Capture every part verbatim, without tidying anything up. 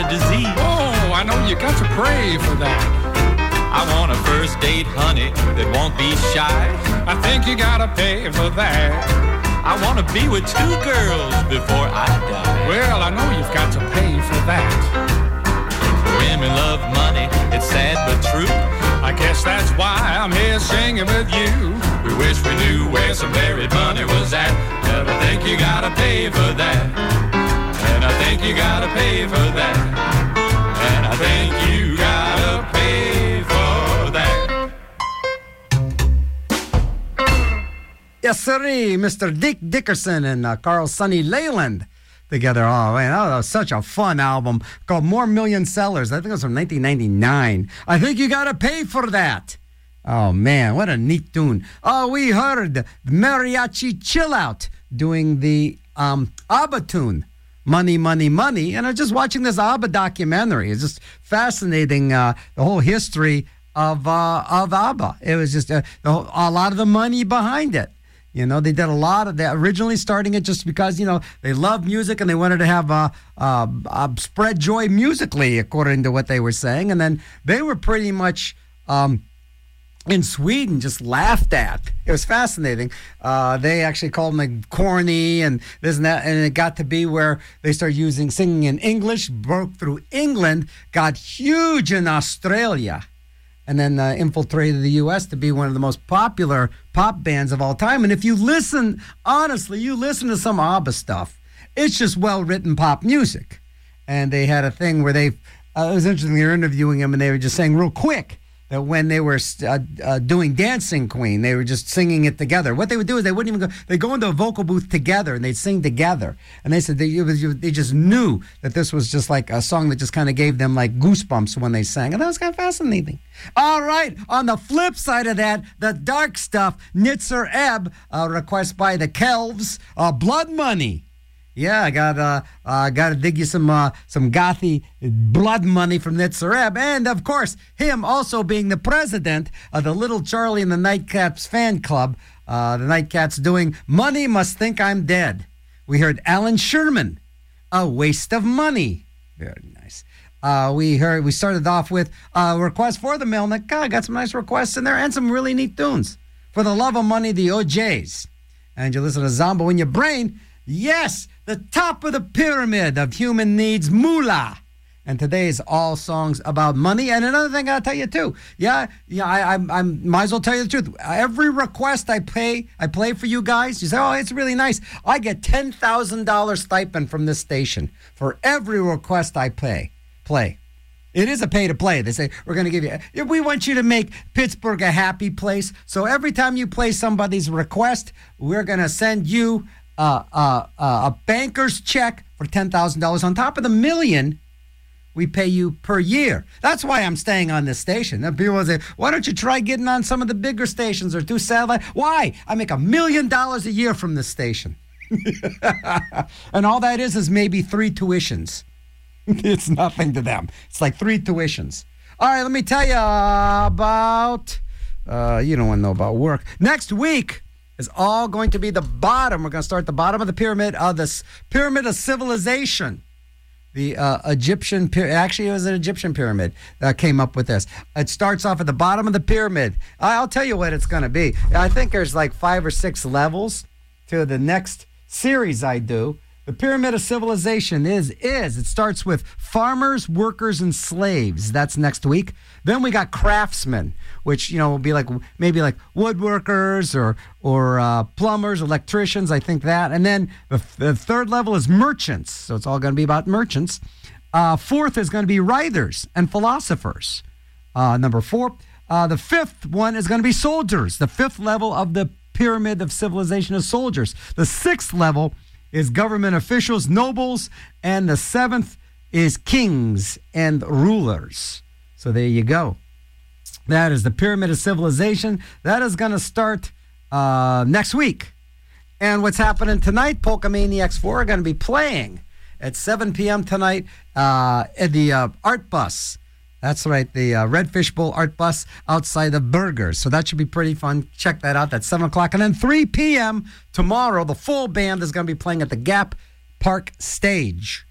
disease. Oh, I know you got to pray for that. I want a first date, honey, that won't be shy. I think you gotta pay for that. I want to be with two girls before I die. Well, I know you've got to pay for that. Women love money, it's sad but true. I guess that's why I'm here singing with you. We wish we knew where some buried money was at. But I think you gotta pay for that. And I think you gotta pay for that. And I think you gotta pay for that. Yes, sirree, Mister Dick Dickerson and uh, Carl Sonny Leyland together. Oh, man, that was such a fun album called More Million Sellers. I think it was from nineteen ninety-nine. I think you got to pay for that. Oh, man, what a neat tune. Oh, we heard Mariachi Chill Out doing the um, ABBA tune, Money, Money, Money. And I was just watching this ABBA documentary. It's just fascinating, uh, the whole history of uh, of ABBA. It was just uh, the whole, a lot of the money behind it. You know, they did a lot of that, originally starting it just because, you know, they loved music and they wanted to have uh, uh, uh, spread joy musically, according to what they were saying. And then they were pretty much um, in Sweden just laughed at. It was fascinating. Uh, they actually called them like corny and this and that. And it got to be where they started using singing in English, broke through England, got huge in Australia, and then uh, infiltrated the U S to be one of the most popular pop bands of all time. And if you listen, honestly, you listen to some ABBA stuff, it's just well-written pop music. And they had a thing where they, uh, it was interesting, they were interviewing him, and they were just saying real quick that when they were uh, uh, doing Dancing Queen, they were just singing it together. What they would do is they wouldn't even go, they'd go into a vocal booth together and they'd sing together. And they said they, it was, they just knew that this was just like a song that just kind of gave them like goosebumps when they sang. And that was kind of fascinating. All right, on the flip side of that, the dark stuff, Nitzer Ebb, a request by the Kelvs, uh, Blood Money. Yeah, I got uh, uh, got to dig you some uh, some gothy Blood Money from Nitzer Ebb, and of course him also being the president of the Little Charlie and the Nightcaps fan club. Uh, the Nightcaps doing "Money Must Think I'm Dead." We heard Alan Sherman, "A Waste of Money." Very nice. Uh, we heard we started off with a request for the Melnick. God, got some nice requests in there and some really neat tunes. For the Love of Money, the O Js, and you listen to Zombo in Your Brain. Yes, the top of the pyramid of human needs, moolah. And today is all songs about money. And another thing I'll tell you too. Yeah, yeah, I, I, I might as well tell you the truth. Every request I pay, I play for you guys. You say, oh, it's really nice. I get ten thousand dollars stipend from this station for every request I pay, play. It is a pay to play. They say, we're going to give you, we want you to make Pittsburgh a happy place. So every time you play somebody's request, we're going to send you Uh, uh, uh, a banker's check for ten thousand dollars on top of the million we pay you per year. That's why I'm staying on this station. And people say, why don't you try getting on some of the bigger stations or do satellite? Why? I make a million dollars a year from this station. And all that is is maybe three tuitions. It's nothing to them. It's like three tuitions. All right, let me tell you about, uh, you don't want to know about work. Next week is all going to be the bottom. We're going to start at the bottom of the pyramid, of this pyramid of civilization. The uh, Egyptian, actually it was an Egyptian pyramid that came up with this. It starts off at the bottom of the pyramid. I'll tell you what it's going to be. I think there's like five or six levels to the next series I do. The pyramid of civilization is, is, it starts with farmers, workers, and slaves. That's next week. Then we got craftsmen, which, you know, will be like maybe like woodworkers or or uh, plumbers, electricians, I think that. And then the, the third level is merchants. So it's all going to be about merchants. Uh, fourth is going to be writers and philosophers. Uh, number four. Uh, the fifth one is going to be soldiers. The fifth level of the pyramid of civilization is soldiers. The sixth level is government officials, nobles, and the seventh is kings and rulers. So there you go. That is the pyramid of civilization. That is going to start uh, next week. And what's happening tonight, Polka Maniacs four are going to be playing at seven p.m. tonight uh, at the uh, Art Bus. That's right, the uh, Redfish Bowl Art Bus outside of Burgers. So that should be pretty fun. Check that out. That's seven o'clock. And then three p.m. tomorrow, the full band is going to be playing at the Gap Park Stage.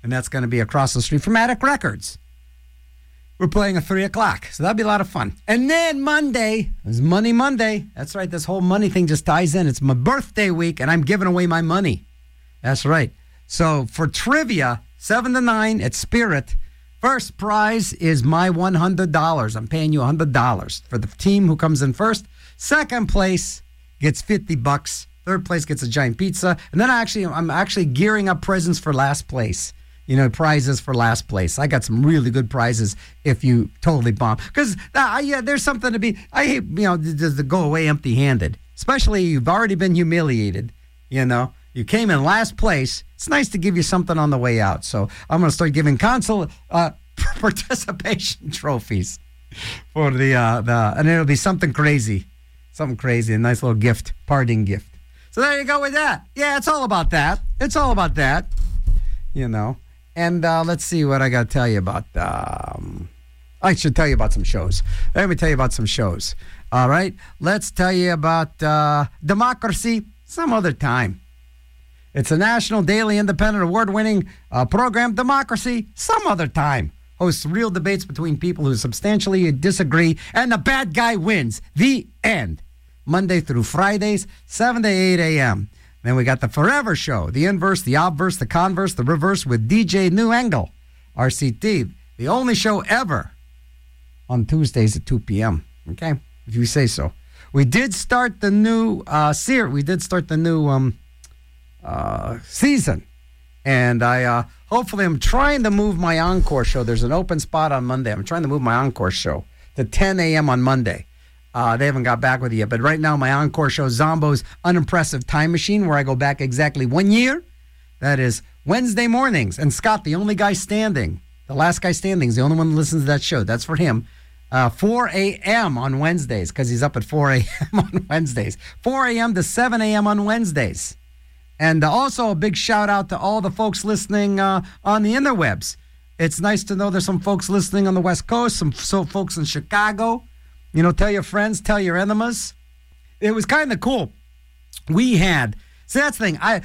and that's going to be across the street from Attic Records. We're playing at three o'clock, so that'll be a lot of fun. And then Monday is Money Monday. That's right, this whole money thing just ties in. It's my birthday week, and I'm giving away my money. That's right. So for trivia, seven to nine at Spirit, first prize is my one hundred dollars. I'm paying you one hundred dollars for the team who comes in first. Second place gets fifty bucks. Third place gets a giant pizza. And then I actually, I'm actually gearing up presents for last place. You know, prizes for last place. I got some really good prizes if you totally bomb. Because, uh, yeah, there's something to be, I hate, you know, just to go away empty-handed. Especially you've already been humiliated, you know. You came in last place. It's nice to give you something on the way out. So I'm going to start giving console uh, participation trophies for the, uh, the, and it'll be something crazy. Something crazy, a nice little gift, parting gift. So there you go with that. Yeah, it's all about that. It's all about that, you know. And uh, let's see what I got to tell you about. Um, I should tell you about some shows. Let me tell you about some shows. All right? Let's tell you about uh, Democracy some other time. It's a national, daily, independent, award-winning uh, program, Democracy some other time. Hosts real debates between people who substantially disagree, and the bad guy wins. The end. Monday through Fridays, seven to eight a.m. Then we got the Forever Show, the inverse, the obverse, the converse, the reverse with D J New Angle, R C T, the only show ever on Tuesdays at two p.m. Okay, if you say so. We did start the new uh, series. We did start the new um, uh, season, and I uh, hopefully I'm trying to move my encore show. There's an open spot on Monday. I'm trying to move my encore show to ten a.m. on Monday. Uh, they haven't got back with you yet. But right now, my encore show, Zombo's Unimpressive Time Machine, where I go back exactly one year. That is Wednesday mornings. And Scott, the only guy standing, the last guy standing, is the only one that listens to that show. That's for him. Uh, four a.m. on Wednesdays, because he's up at four a.m. on Wednesdays. four a.m. to seven a.m. on Wednesdays. And uh, also a big shout out to all the folks listening uh, on the interwebs. It's nice to know there's some folks listening on the West Coast, some so folks in Chicago. You know, tell your friends, tell your enemies. It was kind of cool. We had, see, that's the thing. I,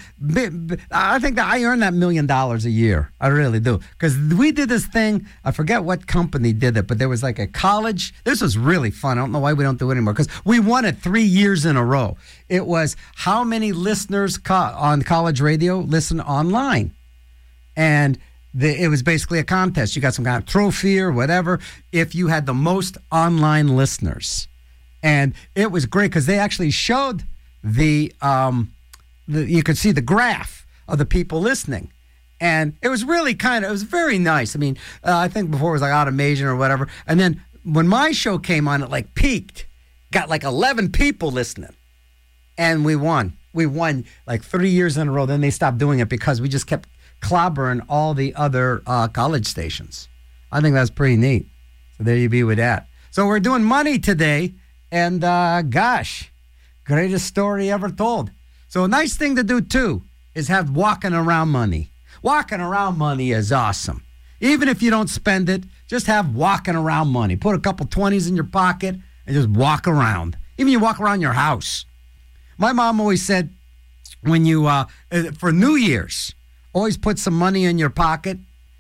I think that I earn that million dollars a year. I really do. Because we did this thing. I forget what company did it, but there was like a college. This was really fun. I don't know why we don't do it anymore. Because we won it three years in a row. It was how many listeners co- on college radio listen online. And The, it was basically a contest. You got some kind of trophy or whatever if you had the most online listeners. And it was great because they actually showed the, um, the, you could see the graph of the people listening. And it was really kind of, it was very nice. I mean, uh, I think before it was like automation or whatever. And then when my show came on, it like peaked, got like eleven people listening. And we won. We won like three years in a row. Then they stopped doing it because we just kept clobbering all the other uh, college stations. I think that's pretty neat. So there you be with that. So we're doing money today, and uh, gosh, greatest story ever told. So a nice thing to do too is have walking around money. Walking around money is awesome. Even if you don't spend it, just have walking around money. Put a couple twenties in your pocket and just walk around. Even you walk around your house. My mom always said, when you uh, for New Year's, always put some money in your pocket.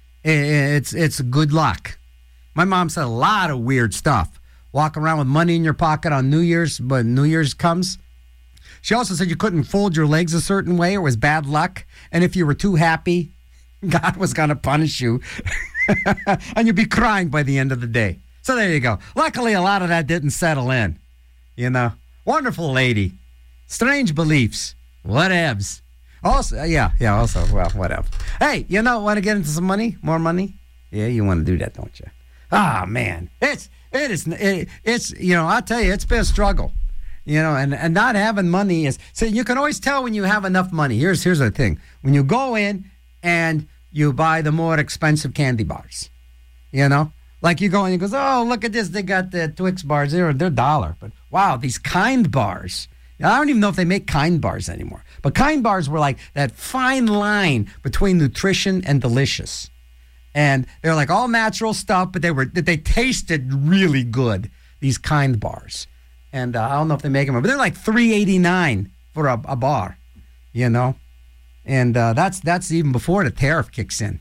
It's it's good luck. My mom said a lot of weird stuff. Walk around with money in your pocket on New Year's, but New Year's comes. She also said you couldn't fold your legs a certain way or it was bad luck. And if you were too happy, God was going to punish you. And you'd be crying by the end of the day. So there you go. Luckily, a lot of that didn't settle in. You know, wonderful lady. Strange beliefs. Whatevs. Also, yeah, yeah, also, well, whatever. Hey, you know, want to get into some money? More money? Yeah, you want to do that, don't you? Ah, man. It's, it is, it, it's, you know, I'll tell you, it's been a struggle. You know, and, and not having money is, so you can always tell when you have enough money. Here's, here's the thing. When you go in and you buy the more expensive candy bars, you know, like you go in and you goes, oh, look at this. They got the Twix bars. They're, they're a dollar. But wow, these Kind bars. I don't even know if they make Kind bars anymore. But Kind bars were like that fine line between nutrition and delicious. And they're like all natural stuff, but they were they tasted really good, these Kind bars. And uh, I don't know if they make them, but they're like three eighty-nine for a, a bar, you know? And uh, that's that's even before the tariff kicks in.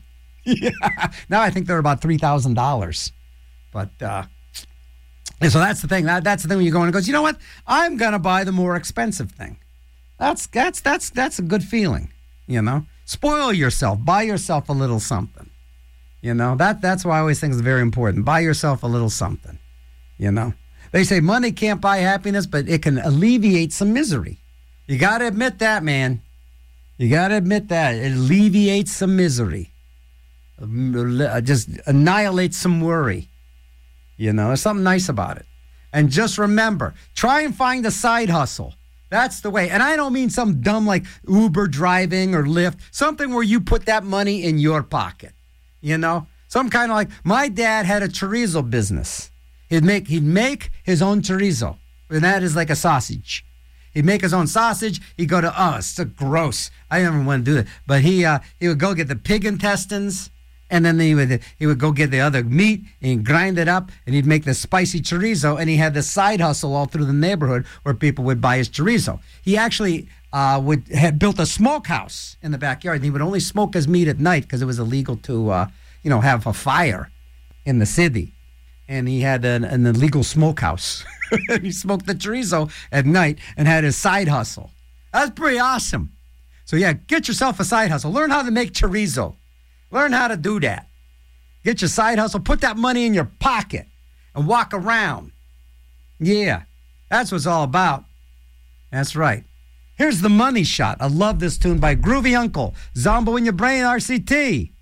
Yeah. Now I think they're about three thousand dollars. But, uh, and so that's the thing. That, that's the thing when you go in and goes, you know what? I'm going to buy the more expensive thing. That's, that's, that's, that's a good feeling, you know? Spoil yourself. Buy yourself a little something. You know, that that's why I always think it's very important. Buy yourself a little something, you know. They say money can't buy happiness, but it can alleviate some misery. You got to admit that, man. You got to admit that. It alleviates some misery. Just annihilates some worry. You know, there's something nice about it. And just remember, try and find a side hustle. That's the way. And I don't mean some dumb like Uber driving or Lyft. Something where you put that money in your pocket. You know, some kind of like my dad had a chorizo business. He'd make he'd make his own chorizo, and that is like a sausage. He'd make his own sausage. He'd go to oh, it's so gross. I never want to do that. But he uh, he would go get the pig intestines, and then he would he would go get the other meat and he'd grind it up, and he'd make the spicy chorizo. And he had this side hustle all through the neighborhood where people would buy his chorizo. He actually. Uh, would had built a smokehouse in the backyard, and he would only smoke his meat at night because it was illegal to, uh, you know, have a fire in the city. And he had an, an illegal smokehouse. He smoked the chorizo at night and had his side hustle. That's pretty awesome. So yeah, get yourself a side hustle. Learn how to make chorizo. Learn how to do that. Get your side hustle. Put that money in your pocket and walk around. Yeah, that's what it's all about. That's right. Here's the Money Shot. I love this tune by Groovy Uncle. Zombo in Your Brain, R C T.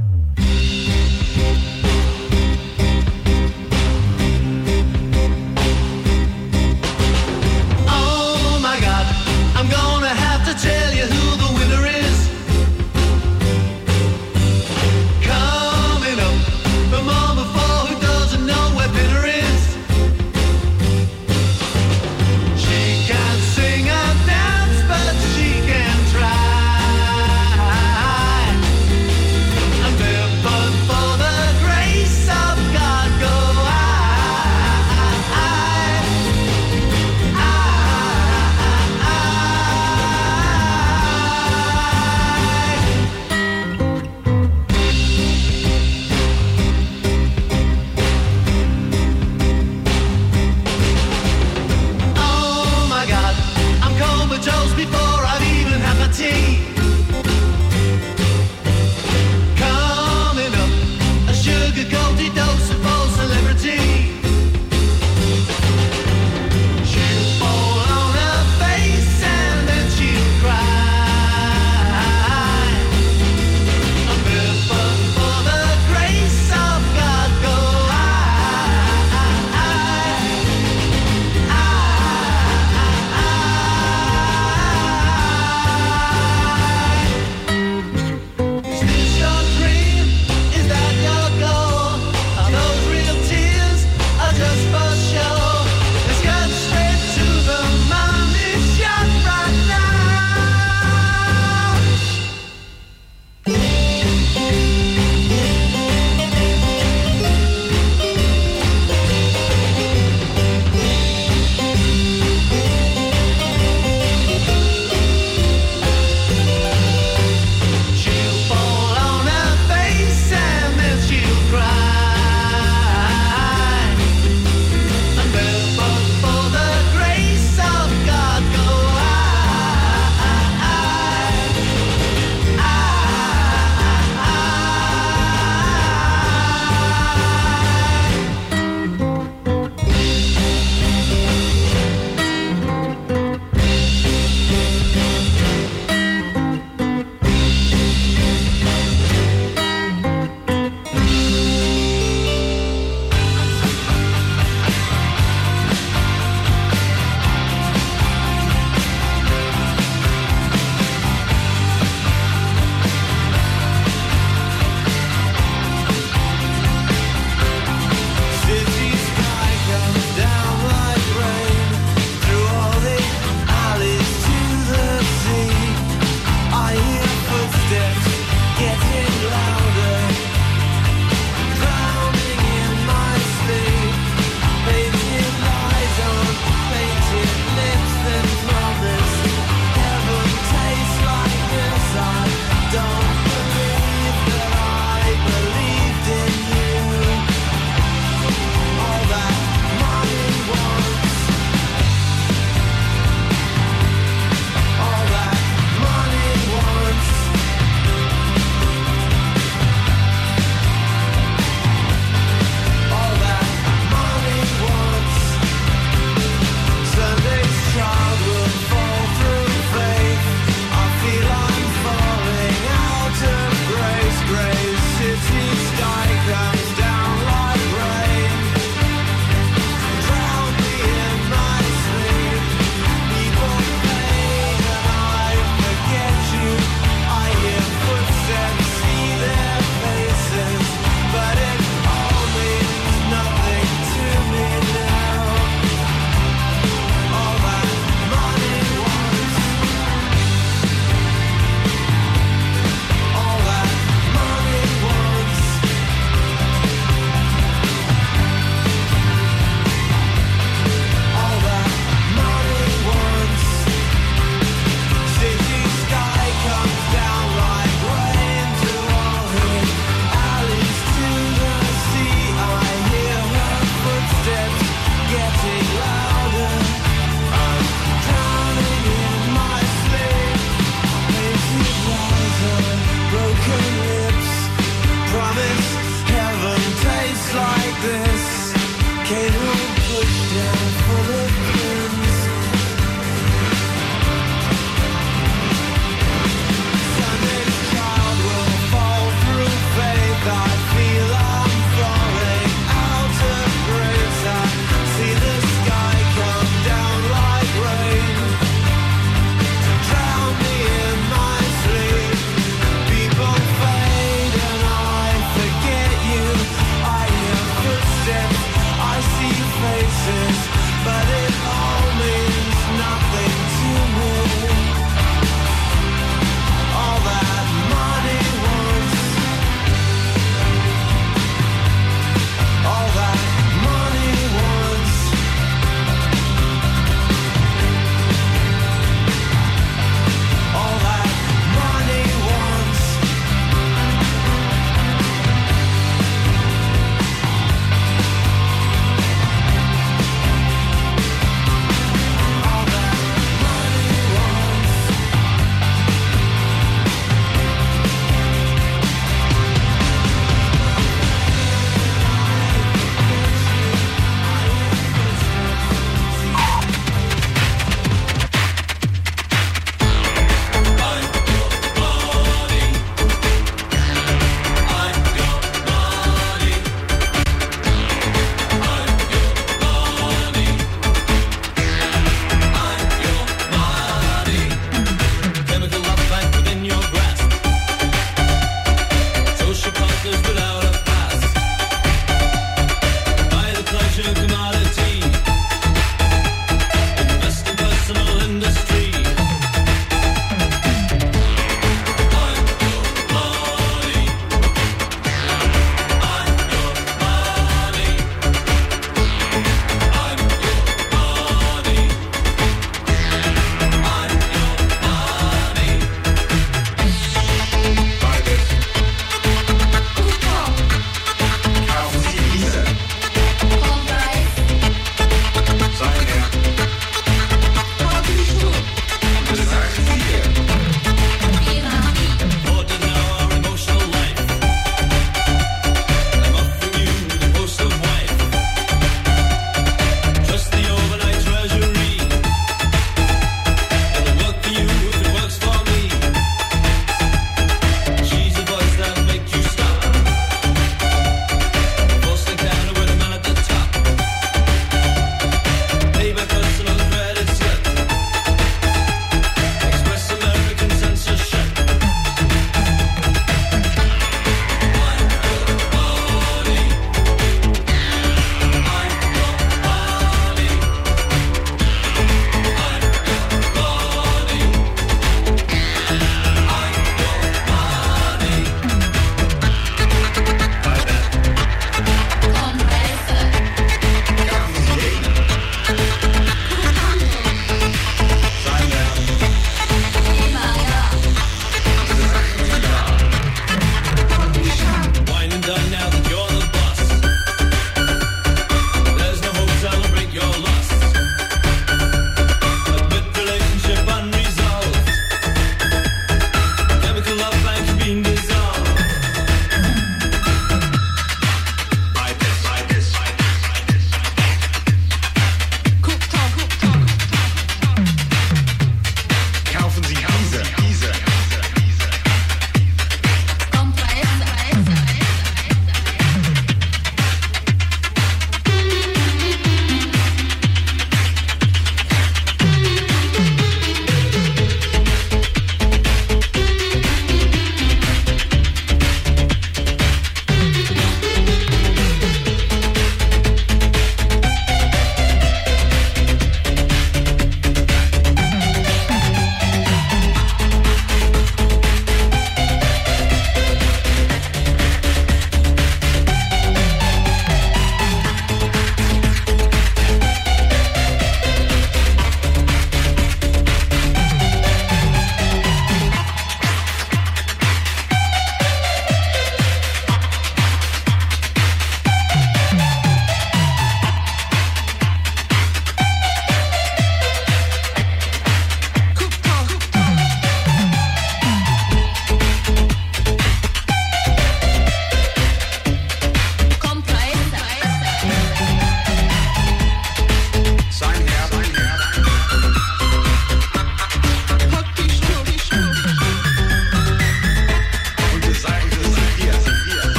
Oh my God, I'm gonna have to tell you who the winner is. Coming up from all before, who doesn't know where dinner is? She can't sing and dance, but she can try.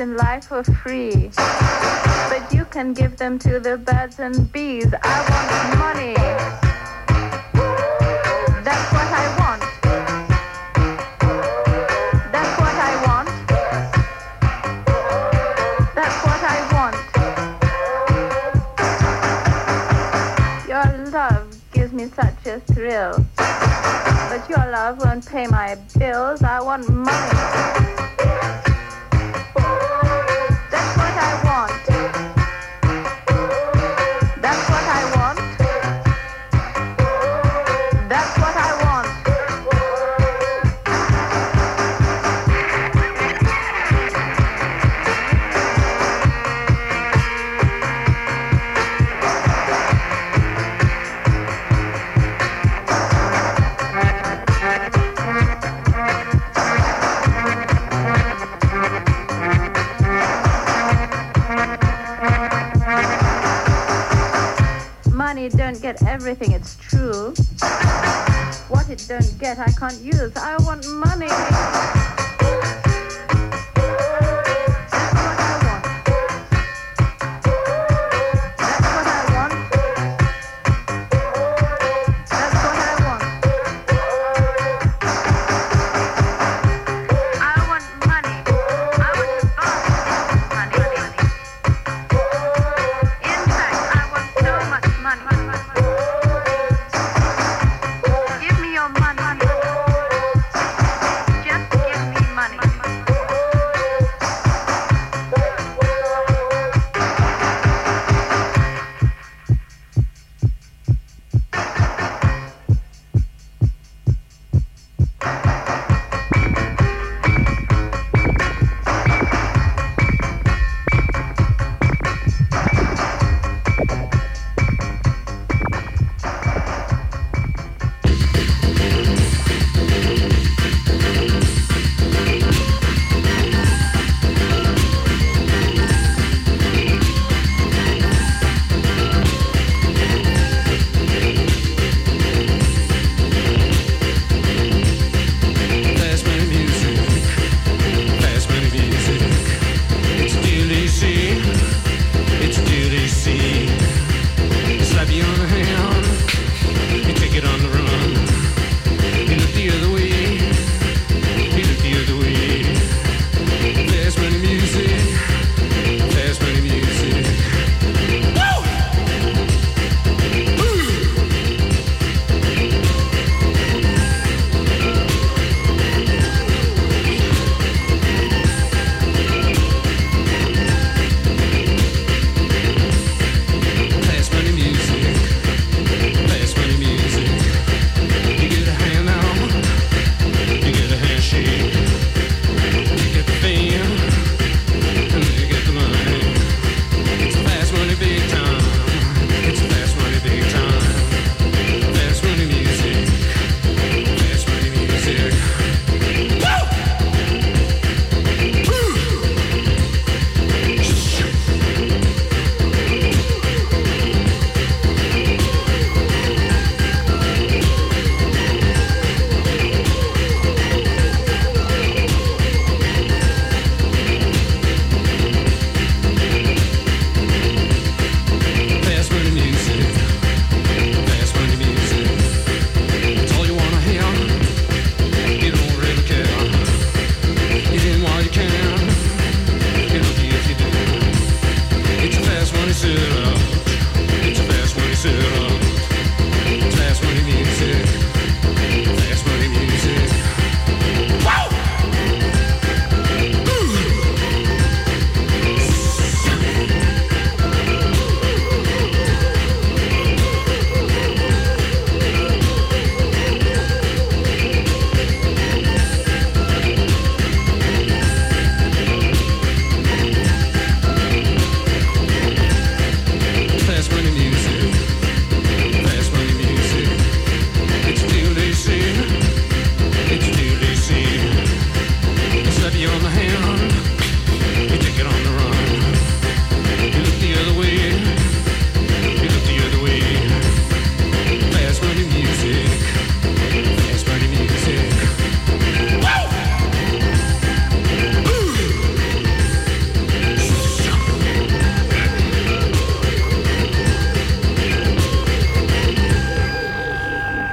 in life for free. But you can give them to the birds and bees. I want money. That's what I want. That's what I want. That's what I want. Your love gives me such a thrill. But your love won't pay my bills. I want money. That's what I want. That's what I want. That's what I want. Money don't get everything, it's true. What it don't get, I can't use. I want money. Give me your money. Just give me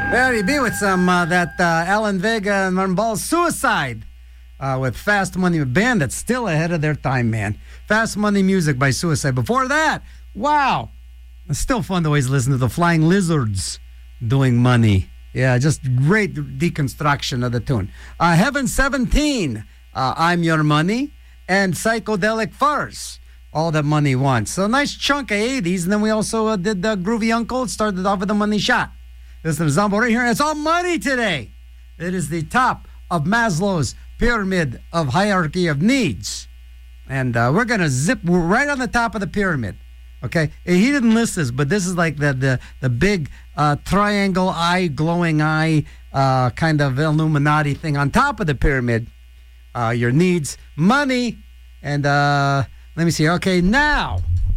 There you be with some uh, that uh, Alan Vega and Marmball's Suicide uh, with Fast Money, a band that's still ahead of their time, man. Fast Money Music by Suicide. Before that, wow, it's still fun to always listen to the Flying Lizards doing Money. Yeah, just great deconstruction of the tune. Uh, Heaven seventeen, uh, I'm Your Money, and Psychedelic Furs, All That Money Wants. So a nice chunk of eighties, and then we also uh, did the Groovy Uncle. It started off with the Money Shot. Listen to Zombo right here, and it's all money today. It is the top of Maslow's pyramid of hierarchy of needs. And uh, we're going to zip we're right on the top of the pyramid. Okay? He didn't list this, but this is like the the, the big uh, triangle eye, glowing eye uh, kind of Illuminati thing on top of the pyramid. Uh, your needs, money, and uh, let me see. Okay, now,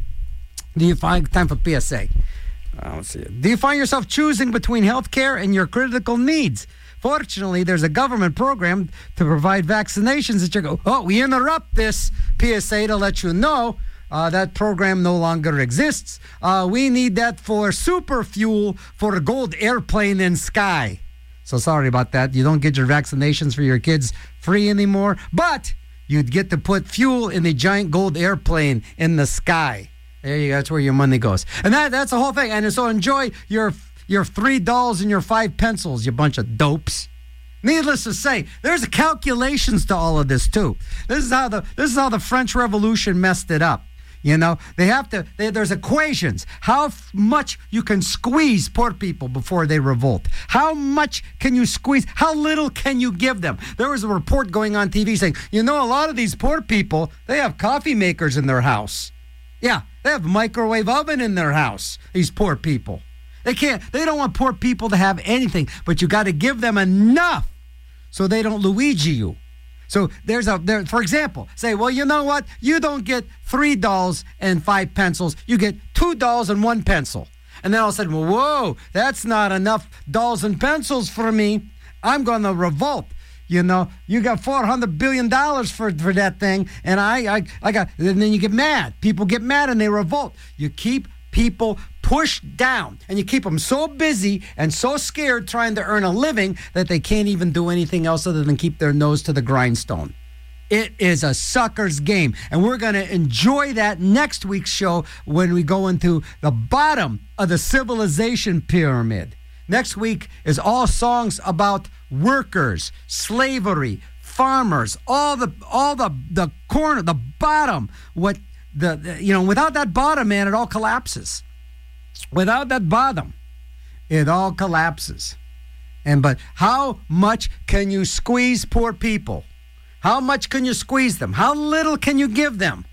do you find time for P S A? Uh, let's see. Do you find yourself choosing between health care and your critical needs? Fortunately, there's a government program to provide vaccinations that you go, oh, we interrupt this P S A to let you know uh, that program no longer exists. Uh, we need that for super fuel for a gold airplane in sky. So sorry about that. You don't get your vaccinations for your kids free anymore, but you'd get to put fuel in the giant gold airplane in the sky. There you go. That's where your money goes. And that that's the whole thing. And so enjoy your your three dolls and your five pencils, you bunch of dopes. Needless to say, there's calculations to all of this too. This is how the this is how the French Revolution messed it up. You know, they have to, they, there's equations. How f- much you can squeeze poor people before they revolt. How much can you squeeze? How little can you give them? There was a report going on T V saying, you know, a lot of these poor people, they have coffee makers in their house. Yeah, they have a microwave oven in their house, these poor people. They can't, they don't want poor people to have anything, but you got to give them enough so they don't Luigi you. So there's a, there, for example, say, well, you know what? You don't get three dolls and five pencils. You get two dolls and one pencil. And then all of a sudden, well, whoa, that's not enough dolls and pencils for me. I'm going to revolt. You know, you got four hundred billion dollars for, for that thing, and I, I, I got, and then you get mad. People get mad and they revolt. You keep people pushed down, and you keep them so busy and so scared trying to earn a living that they can't even do anything else other than keep their nose to the grindstone. It is a sucker's game, and we're going to enjoy that next week's show when we go into the bottom of the civilization pyramid. Next week is all songs about workers, slavery, farmers, all the all the the corner, the bottom. What the, the you know, without that bottom, man, it all collapses. Without that bottom, it all collapses. And but how much can you squeeze poor people? How much can you squeeze them? How little can you give them?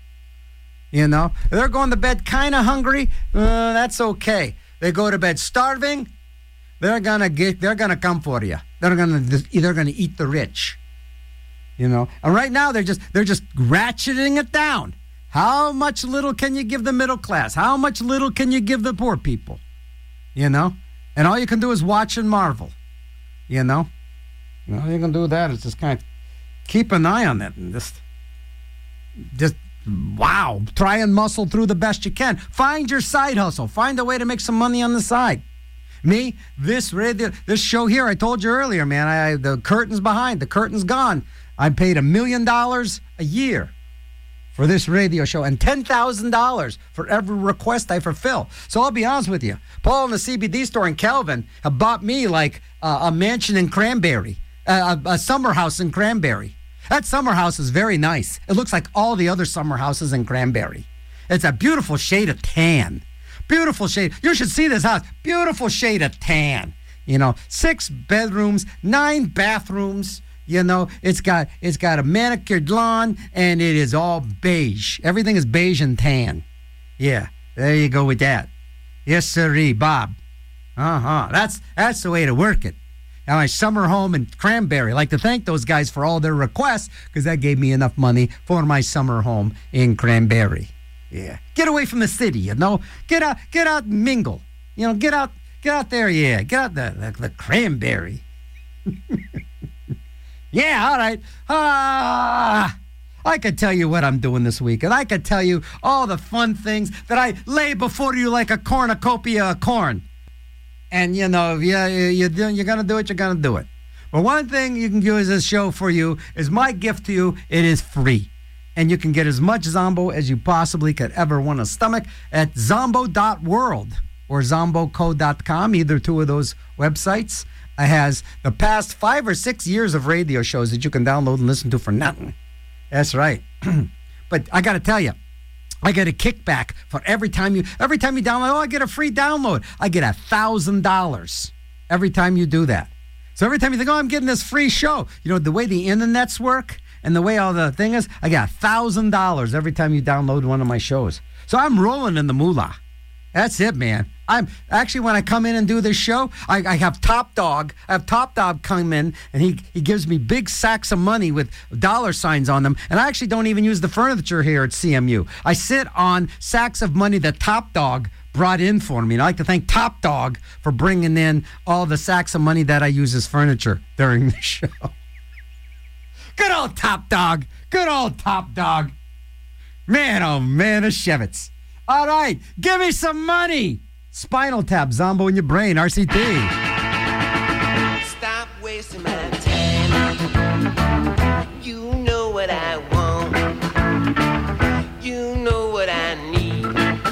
You know, they're going to bed kind of hungry. Uh, that's okay. They go to bed starving. They're gonna get. They're gonna come for you. They're gonna. They're gonna eat the rich. You know. And right now they're just. They're just ratcheting it down. How much little can you give the middle class? How much little can you give the poor people? You know. And all you can do is watch and marvel. You know. You know, all you can do that is just kind of keep an eye on it and just. Just. Wow. Try and muscle through the best you can. Find your side hustle. Find a way to make some money on the side. Me, this radio, this show here, I told you earlier, man, I, the curtain's behind, the curtain's gone. I paid a million dollars a year for this radio show and ten thousand dollars for every request I fulfill. So I'll be honest with you. Paul and the C B D store in Calvin have bought me like uh, a mansion in Cranberry, uh, a, a summer house in Cranberry. That summer house is very nice. It looks like all the other summer houses in Cranberry. It's a beautiful shade of tan. Beautiful shade. You should see this house. Beautiful shade of tan. You know, six bedrooms, nine bathrooms. You know, it's got it's got a manicured lawn, and it is all beige. Everything is beige and tan. Yeah, there you go with that. Yes, sirree, Bob. Uh-huh. That's that's the way to work it. Now, my summer home in Cranberry. I'd like to thank those guys for all their requests because that gave me enough money for my summer home in Cranberry. Yeah, get away from the city, you know. Get out, get out, and mingle. You know, get out, get out there. Yeah, get out the the, the Cranberry. Yeah, all right. Ah, I could tell you what I'm doing this weekend. I could tell you all the fun things that I lay before you like a cornucopia of corn. And, you know, if you, you, you, you're going to do it, you're going to do it. But one thing you can do as this show for you is my gift to you. It is free. And you can get as much Zombo as you possibly could ever want to stomach at zombo dot world or zombo co dot com. Either two of those websites uh, has the past five or six years of radio shows that you can download and listen to for nothing. That's right. But I got to tell you, I get a kickback for every time you every time you download. Oh, I get a free download. I get a thousand dollars every time you do that. So every time you think, oh, I'm getting this free show, you know, the way the internets work and the way all the thing is, I got a thousand dollars every time you download one of my shows. So I'm rolling in the moolah. That's it, man. I'm actually, when I come in and do this show, I, I have Top Dog. I have Top Dog come in, and he, he gives me big sacks of money with dollar signs on them. And I actually don't even use the furniture here at C M U. I sit on sacks of money that Top Dog brought in for me. And I'd like to thank Top Dog for bringing in all the sacks of money that I use as furniture during the show. Good old Top Dog. Good old Top Dog. Man, oh man, a Shevitz. All right, give me some money. Spinal Tap, Zombo in your brain, R C T. Stop wasting my time. You know what I want. You know what I need.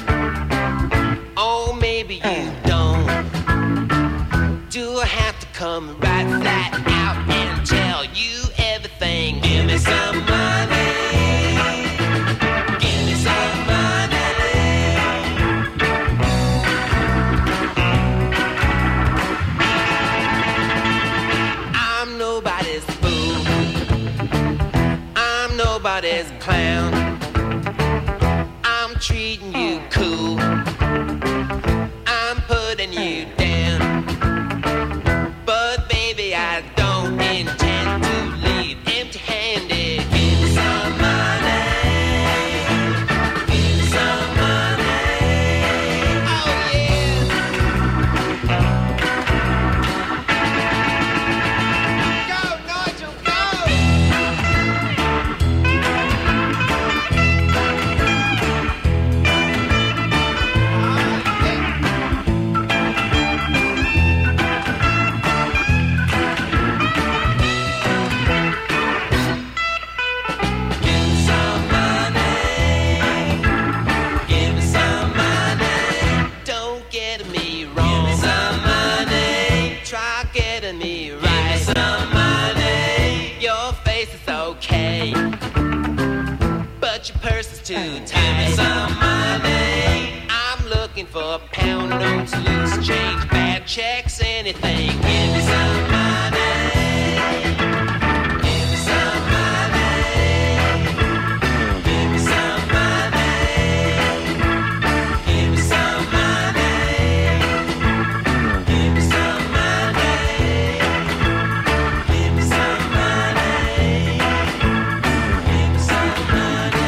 Oh, maybe you don't. Do I have to come right flat out and tell you everything? Give me some money. Give me some money. Nobody's fool. I'm nobody's clown. I'm treating you cool. I'm putting you down. But baby, I don't intend to leave empty-handed. Give me some money. Give me some money. Oh yeah. Too tight. Give me some money. I'm looking for pound notes, loose change, bad checks, anything. Give me some money. Give me some money. Give me some money. Give me some money. Give me some money. Give me some money. Give me some money.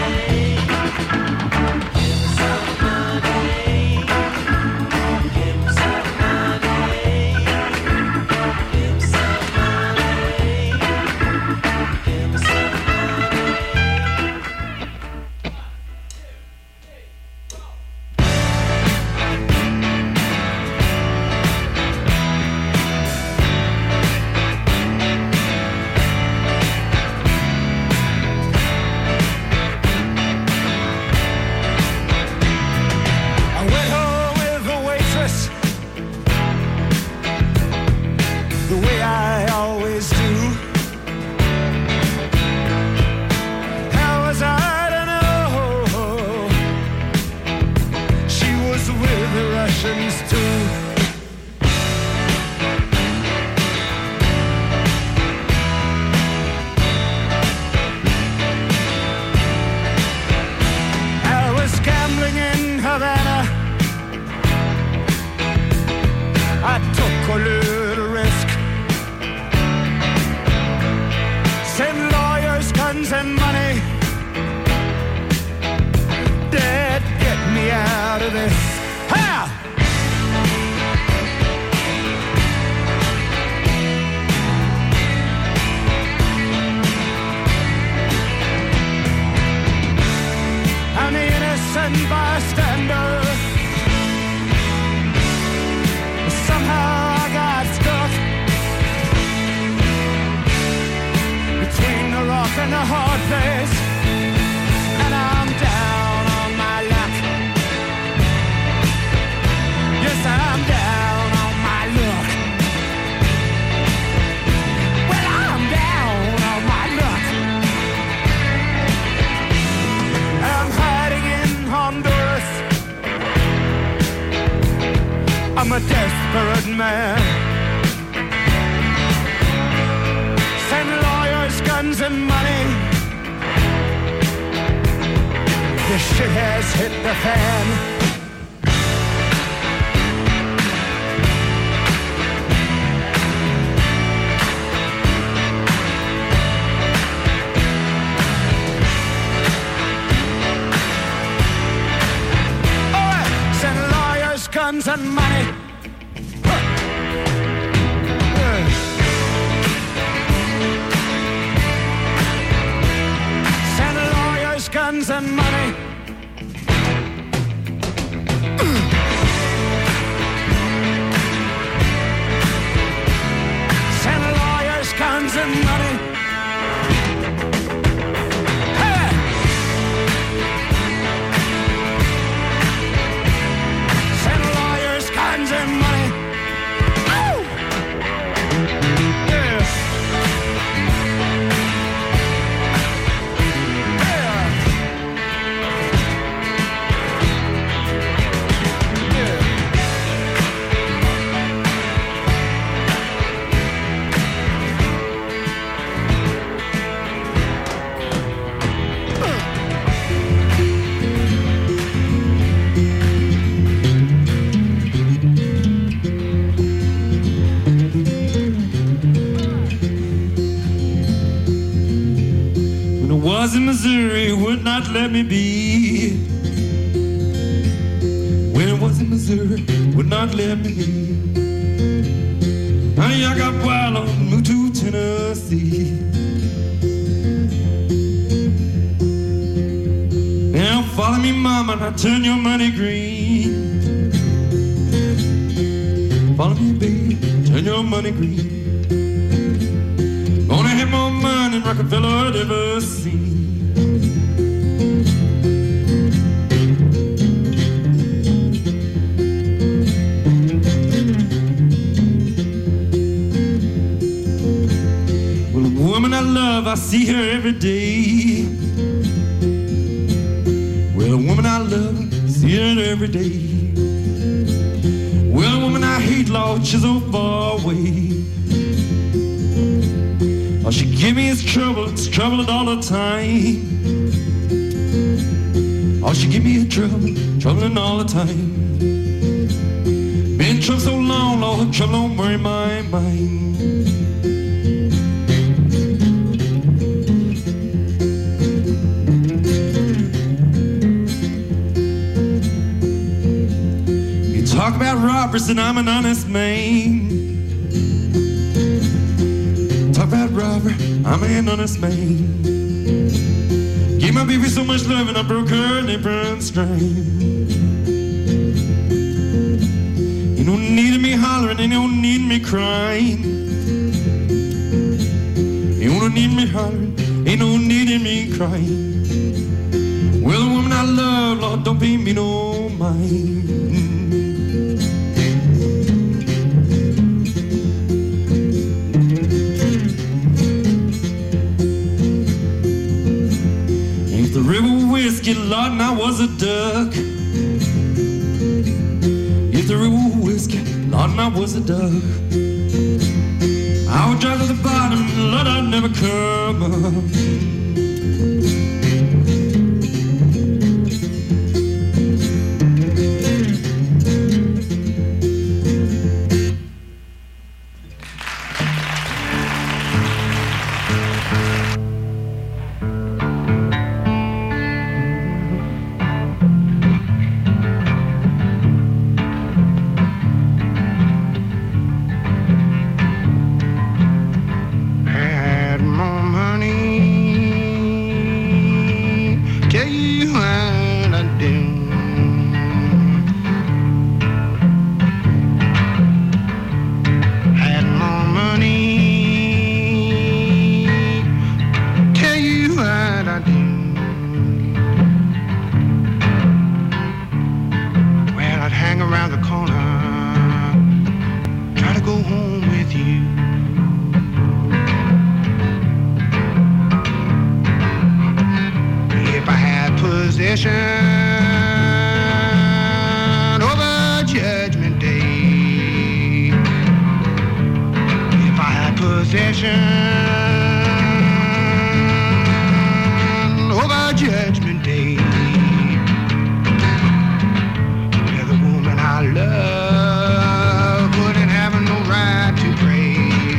place, and I'm down on my luck. Yes, I'm down on my luck. Well, I'm down on my luck. I'm hiding in Honduras. I'm a desperate man. Send lawyers, guns, and money. This shit has hit the fan. Guns and money. Send lawyers, guns and money. Send lawyers, guns and money. And money. Oh! Yeah. Yeah. Yeah. Was in Missouri, would not let me be. When it was in Missouri, would not let me be. Honey, I got wild on, moved to Tennessee. Now follow me, mama, and I turn your money green. Follow me, baby, turn your money green. Gonna have more money than Rockefeller had ever seen. Well, the woman I love, I see her every day. Well, the woman I love, I see her every day. Well, the woman I hate, Lord, she's so far away. All she give me is trouble, it's trouble all the time. All she give me is trouble, troubling all the time. Been trouble so long, Lord, trouble don't worry my mind. You talk about robbers and I'm an honest man. Talk about robber, I'm an honest man. Gave my baby so much love and I broke her apron string. You don't need me hollering, you don't need me crying. You don't need me hollering, ain't no need in me crying. Well, the woman I love, Lord, don't pay me no mind. The river whiskey, Lord, and I was a duck. If the river whiskey, Lord, and I was a duck. I would drive to the bottom, Lord, I'd never come up. possession over Judgment Day. Yeah, the woman I love wouldn't have no right to pray.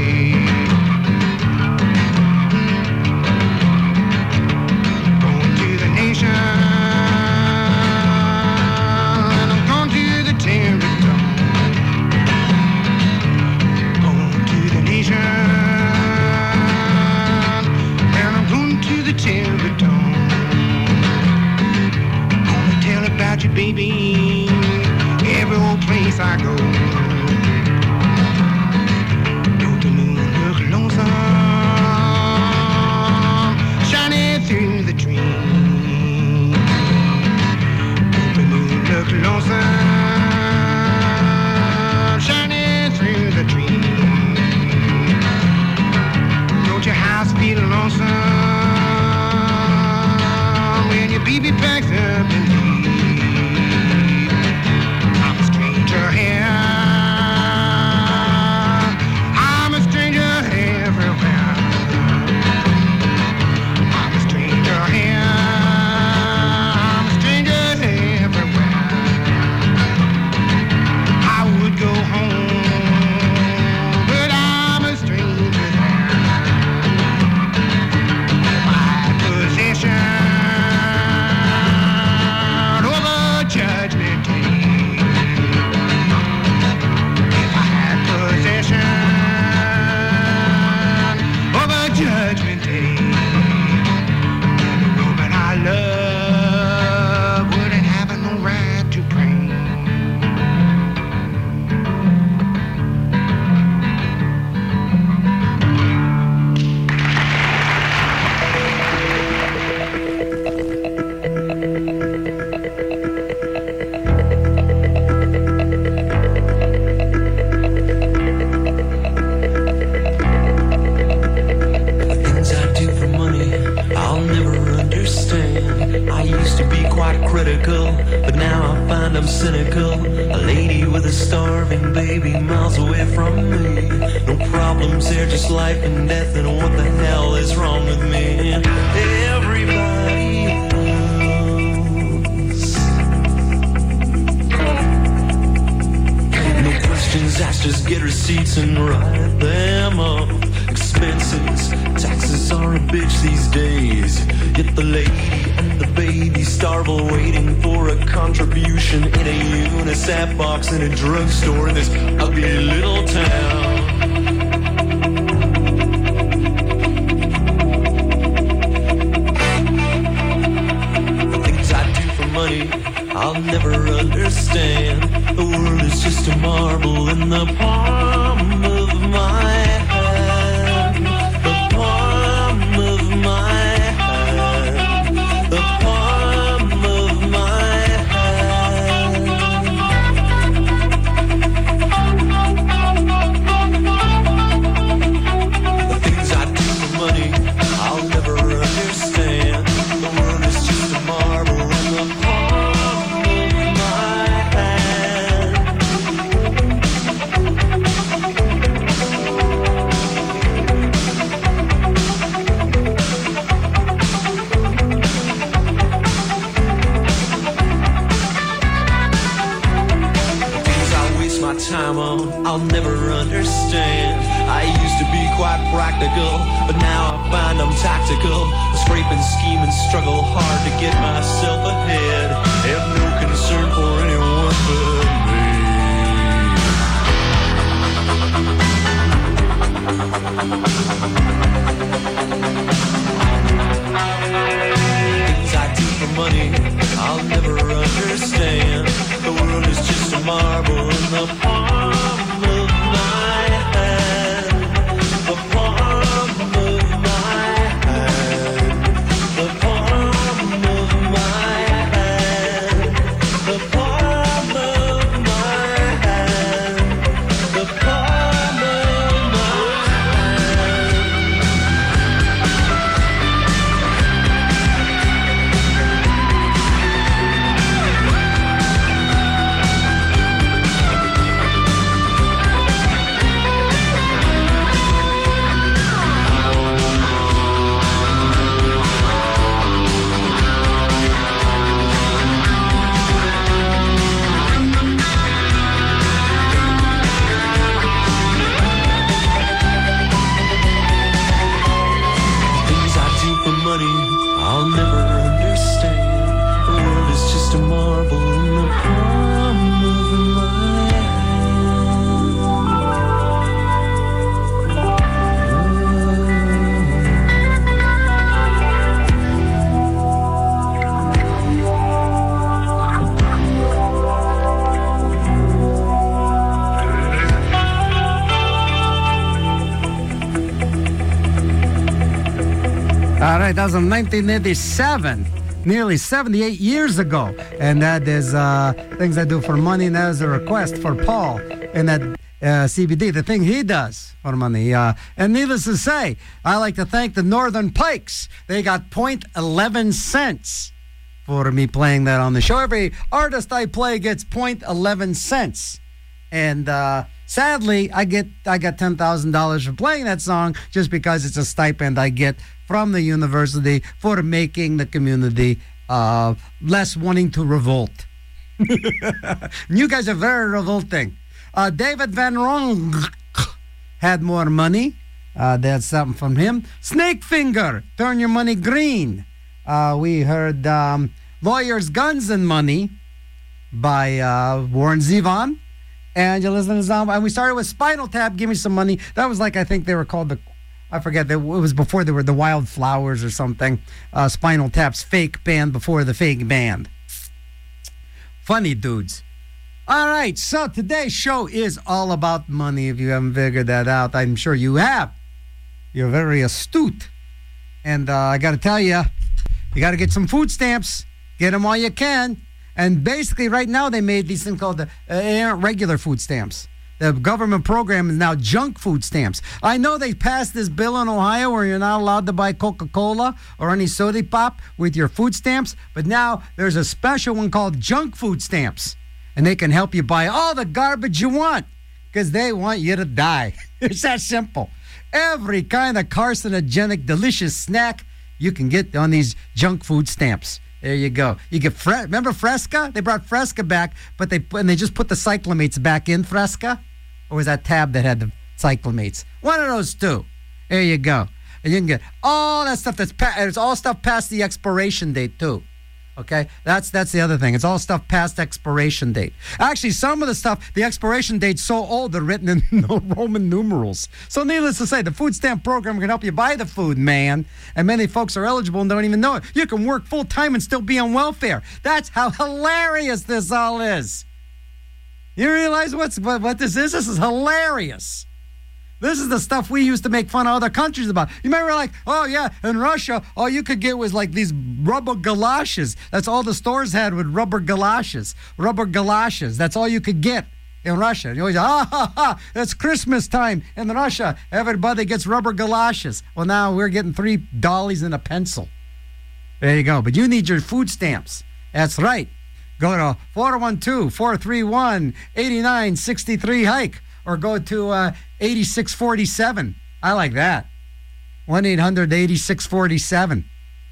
Going to the nation, and I'm going to the territory. Going to the nation, and I'm going to the territory. Gonna tell about you, baby, every old place I go. Don't the moon look lonesome, shining through the trees? Don't the moon look lonesome, shining through the trees? Don't your house feel lonesome when your baby packs up and leaves? I'm a stranger here. I'm a stranger everywhere. I'm a stranger here. I'm a stranger everywhere. I would go home, but I'm a stranger there. My possession over Judgment Day. If I had possession over Judgment Day, then the woman I love wouldn't have no right to pray. Things I do for money, I'll never understand. I used to be quite critical, but now I find I'm cynical. A lady with a starving baby miles away from me. No problems there, just life and death, and what the hell is wrong with me? Everybody knows. No questions asked, just get receipts and write them up. Expenses, taxes are a bitch these days. Yet the lady and the baby starve while waiting for a contribution in a UNICEF box in a drugstore in this ugly little town. The things I do for money, I'll never understand. The world is just a marble in the palm of my hand. The palm of my hand. The palm of my hand. The things I do for money, I'll never understand. The world is just a marble in the palm of my hand. Things I waste my time on, I'll never understand. I used to be quite practical, but now I find I'm tactical. I scrape and scheme and struggle hard to get myself ahead. Have no concern for anyone but me. Things I do for money, I'll never understand. The world is just a marble in the palm of my hand. The palm of my hand. The palm of my hand. The palm of my hand. The palm of my hand. All right, that was in nineteen eighty-seven, nearly seventy-eight years ago. And that is uh, Things I Do for Money, and that is a request for Paul in that uh, C B D, the thing he does for money. Uh, and needless to say, I like to thank the Northern Pikes. They got zero point one one cents for me playing that on the show. Every artist I play gets zero point one one cents. And uh, sadly, I get I got ten thousand dollars for playing that song just because it's a stipend I get from the university for making the community uh, less wanting to revolt. You guys are very revolting. Uh, David Van Rong had more money. Uh, that's something from him. Snake Finger, Turn Your Money Green. Uh, we heard um, Lawyers, Guns, and Money by uh, Warren Zevon. And you listen to Zombie. And we started with Spinal Tap, Give Me Some Money. That was like, I think they were called the, I forget, it was before they were the Wildflowers or something. Uh, Spinal Tap's fake band before the fake band. Funny dudes. All right, so today's show is all about money. If you haven't figured that out, I'm sure you have. You're very astute. And uh, I got to tell you, you got to get some food stamps. Get them while you can. And basically, right now, they made these things called the uh, regular food stamps. The government program is now junk food stamps. I know they passed this bill in Ohio where you're not allowed to buy Coca-Cola or any soda pop with your food stamps, but now there's a special one called junk food stamps. And they can help you buy all the garbage you want because they want you to die. It's that simple. Every kind of carcinogenic, delicious snack you can get on these junk food stamps. There you go. You get Fre- remember Fresca? They brought Fresca back, but they and they just put the cyclamates back in Fresca, or was that Tab that had the cyclamates? One of those two. There you go. And you can get all that stuff that's pa- it's all stuff past the expiration date too. Okay, that's that's the other thing. It's all stuff past expiration date. Actually, some of the stuff, the expiration date's so old they're written in Roman numerals. So needless to say, the food stamp program can help you buy the food, man. And many folks are eligible and don't even know it. You can work full time and still be on welfare. That's how hilarious this all is. You realize what's what, what this is? This is hilarious. This is the stuff we used to make fun of other countries about. You remember, like, oh, yeah, in Russia, all you could get was, like, these rubber galoshes. That's all the stores had with rubber galoshes. Rubber galoshes. That's all you could get in Russia. And you always, ah, ha, ha, it's Christmas time in Russia. Everybody gets rubber galoshes. Well, now we're getting three dollies and a pencil. There you go. But you need your food stamps. That's right. Go to four one two, four three one, eight nine six three hike. Or go to uh, eighty-six forty-seven. I like that. one eight hundred eighty-six forty-seven.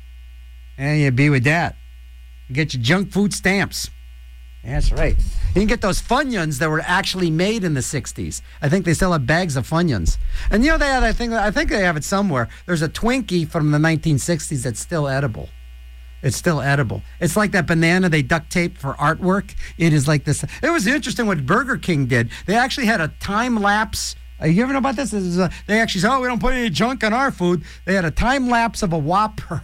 And you be with that. Get your junk food stamps. That's right. You can get those Funyuns that were actually made in the sixties. I think they still have bags of Funyuns. And you know, they have, I think, I think they have it somewhere. There's a Twinkie from the nineteen sixties that's still edible. It's still edible. It's like that banana they duct taped for artwork. It is like this. It was interesting what Burger King did. They actually had a time lapse. Uh, you ever know about this? this is a, they actually said, oh, we don't put any junk on our food. They had a time lapse of a Whopper.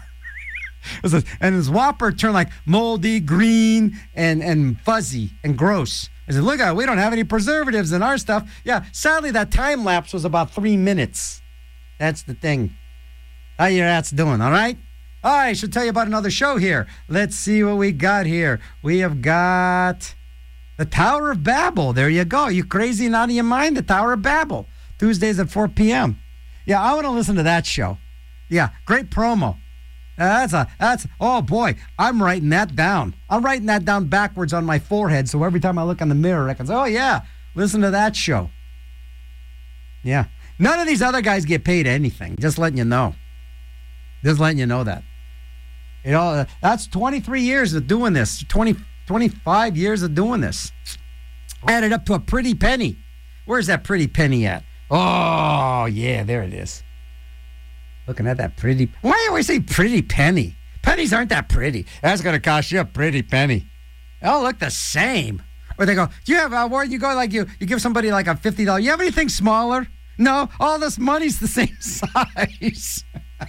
a, and this Whopper turned like moldy, green, and, and fuzzy and gross. I said, look at it. We don't have any preservatives in our stuff. Yeah, sadly, that time lapse was about three minutes. That's the thing. How your that's doing, all right? All right, I should tell you about another show here. Let's see what we got here. We have got the Tower of Babel. There you go. You crazy and out of your mind? The Tower of Babel. Tuesdays at four p.m. Yeah, I want to listen to that show. Yeah, great promo. Uh, that's a, that's, oh boy, I'm writing that down. I'm writing that down backwards on my forehead, so every time I look in the mirror, I can say, oh yeah, listen to that show. Yeah. None of these other guys get paid anything. Just letting you know. Just letting you know that. You know, uh, that's twenty-three years of doing this. twenty, twenty-five years of doing this. Added up to a pretty penny. Where's that pretty penny at? Oh, yeah, there it is. Looking at that pretty... Why do you always say pretty penny? Pennies aren't that pretty. That's going to cost you a pretty penny. They all look the same. Or they go, do you have... Uh, where you go, like, you, you give somebody, like, a fifty dollars... You have anything smaller? No, all this money's the same size.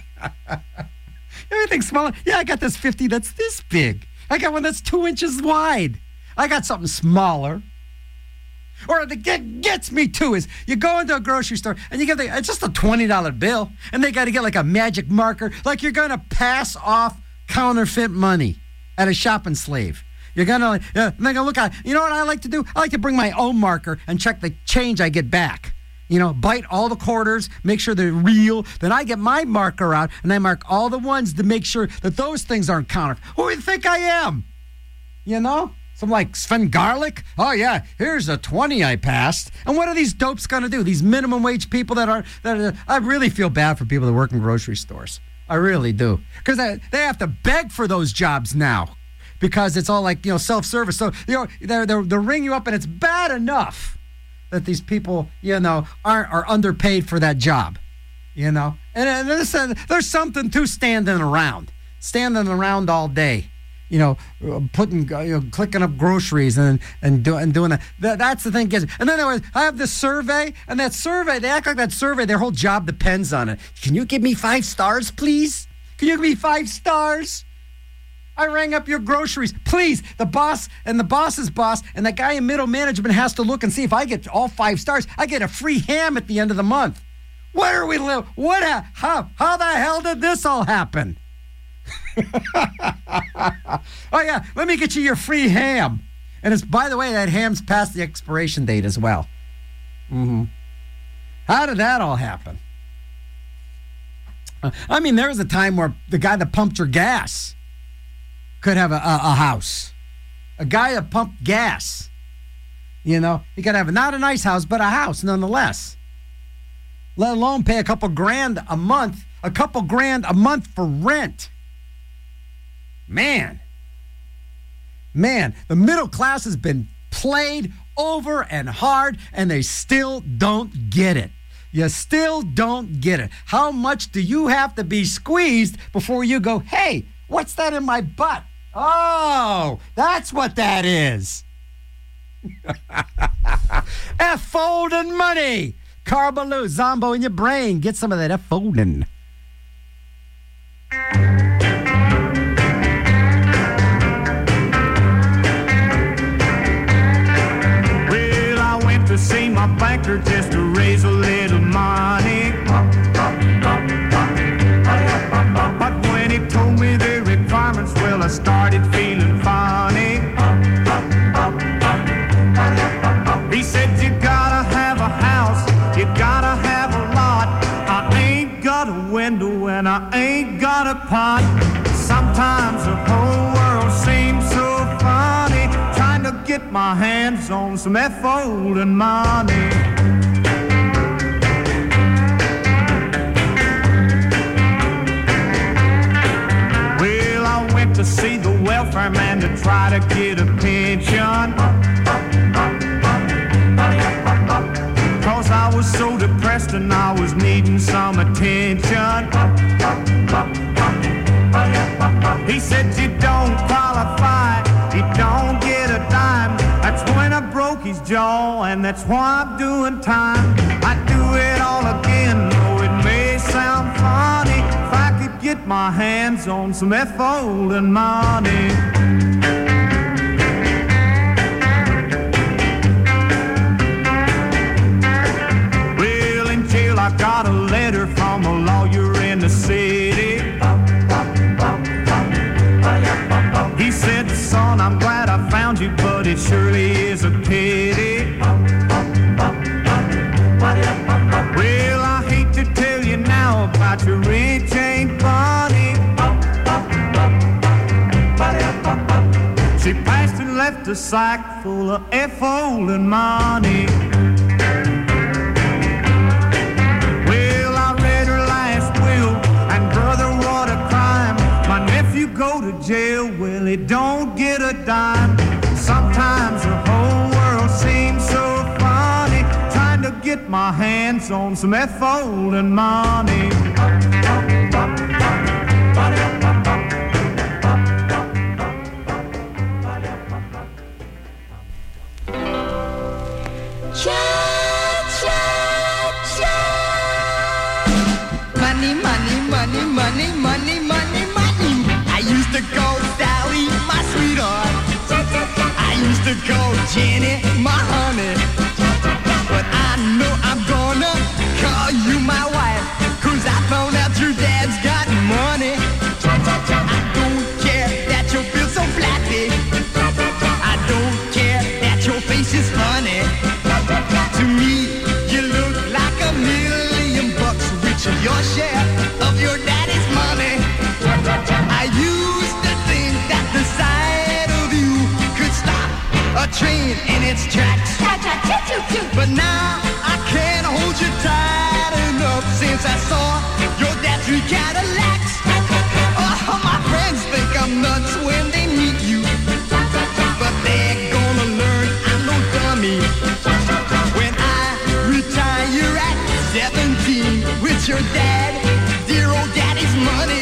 Everything smaller. Yeah, I got this fifty that's this big. I got one that's two inches wide. I got something smaller. Or the get gets me too is you go into a grocery store and you get the, it's just a twenty dollar bill and they got to get like a magic marker, like you're going to pass off counterfeit money at a shopping slave. You're going to, uh, they're going to look at, you know what I like to do? I like to bring my own marker and check the change I get back. You know, bite all the quarters, make sure they're real. Then I get my marker out and I mark all the ones to make sure that those things aren't counterfeit. Who do you think I am? You know? Some like Sven Garlic. Oh yeah, here's a twenty I passed. And what are these dopes gonna do? These minimum wage people that are that are, I really feel bad for people that work in grocery stores. I really do, because they, they have to beg for those jobs now, because it's all like, you know, self-service. So you know they they they ring you up, and it's bad enough that these people, you know, are are underpaid for that job, you know. And, and there's, there's something to standing around, standing around all day. You know, putting, you know, clicking up groceries and and, do, and doing that. that. That's the thing. And then there was, I have this survey, and that survey, they act like that survey, their whole job depends on it. Can you give me five stars, please? Can you give me five stars? I rang up your groceries. Please, the boss and the boss's boss and the guy in middle management has to look and see if I get all five stars. I get a free ham at the end of the month. What are we live? What? How? How the hell did this all happen? Oh yeah, let me get you your free ham. And it's, by the way, that ham's past the expiration date as well. Mm-hmm. How did that all happen? Uh, I mean, there was a time where the guy that pumped your gas could have a, a, a house. A guy that pumped gas, you know, he could have a, not a nice house, but a house nonetheless. Let alone pay a couple grand a month, a couple grand a month for rent. Man, man, the middle class has been played over and hard, and they still don't get it. You still don't get it. How much do you have to be squeezed before you go, hey, what's that in my butt? Oh, that's what that is. F-folding money. Carbaloo, Zombo in your brain. Get some of that F-folding. To see my banker just to raise a little money. But when he told me the requirements, well, I started feeling funny. He said, you gotta have a house, you gotta have a lot. I ain't got a window and I ain't got a pot. Sometimes the whole world seems so funny, trying to get my hands on some F-folding money. Well, I went to see the welfare man to try to get a pension, 'cause I was so depressed and I was needing some attention. He said, you don't qualify, you don't get a dime. That's when I broke his jaw, and that's why I'm doing time. I'd do it all again, though it may sound funny, if I could get my hands on some F-folding money. Well, in jail I got a letter from a lawyer in the city. He said, son, I'm glad I found you, but it surely is a pity. Well, I hate to tell you now about your rich Aunt Bonnie. She passed and left a sack full of F-folding money. Well, I read her last will, and brother, what a crime. My nephew go to jail, well, he don't get a dime. Sometimes the whole world seems so funny, trying to get my hands on some F-folding money. Money, money, money, money, money, money, money. I used to call Sally my sweetheart. I used to call Jenny my honey. your share of your daddy's money. I used to think that the sight of you could stop a train in its tracks. But now I can't hold you tight enough since I saw your dad's three Cadillacs. Oh, my friends think I'm nuts when they meet you, but they're gonna learn I'm no dummy when I retire at seventeen with your dad, dear old daddy's money.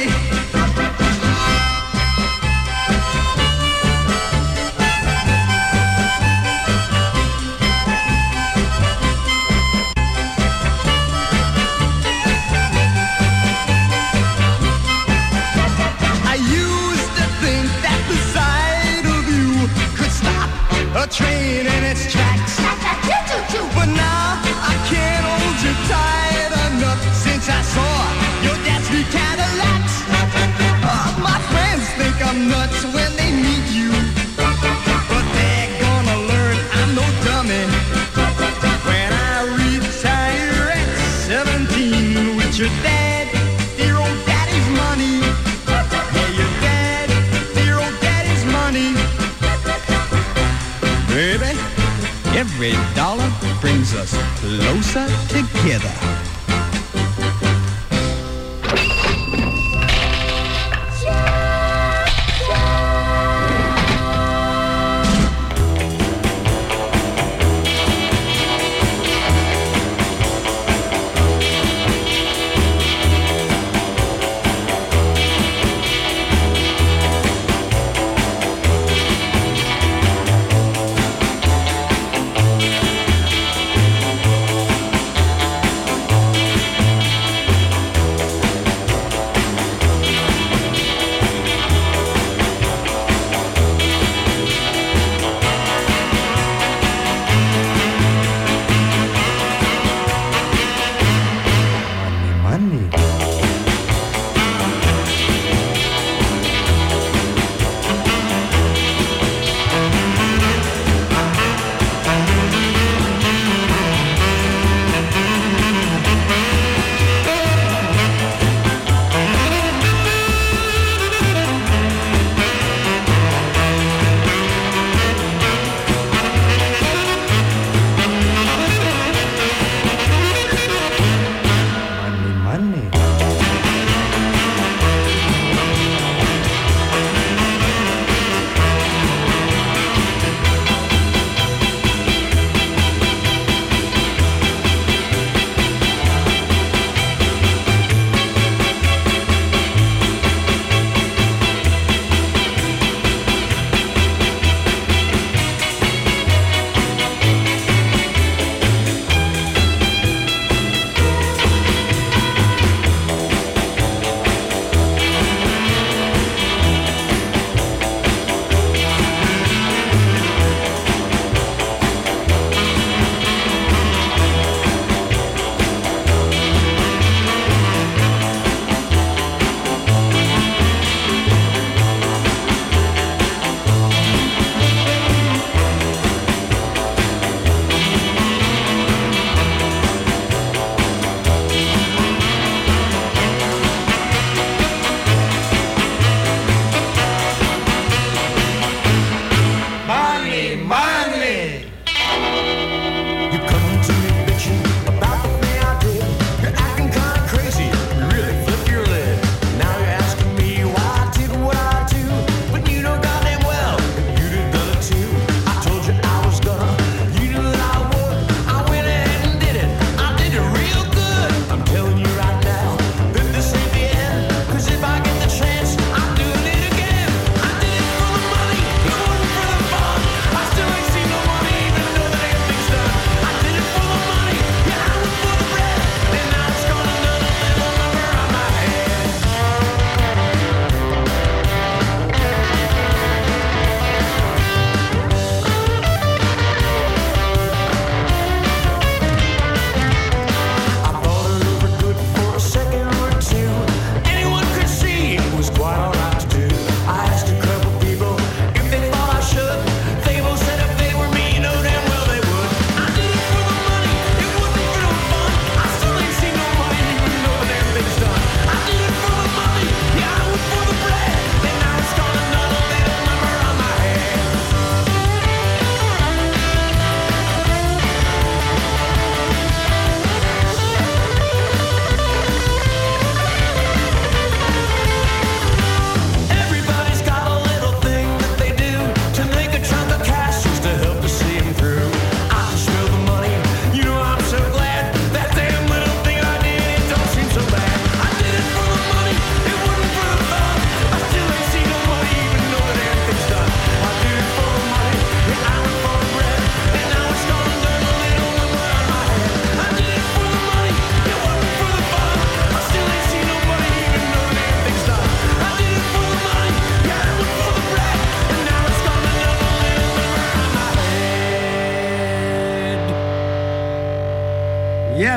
A train in its tracks. But now I can't hold you tight enough since I saw your dad's three Cadillacs. Oh, my friends think I'm nuts when they meet you, but they're gonna learn I'm no dummy when I retire at seventeen with your dad, dear old daddy's money. Yeah, your dad, dear old daddy's money. Baby, every dollar brings us closer together.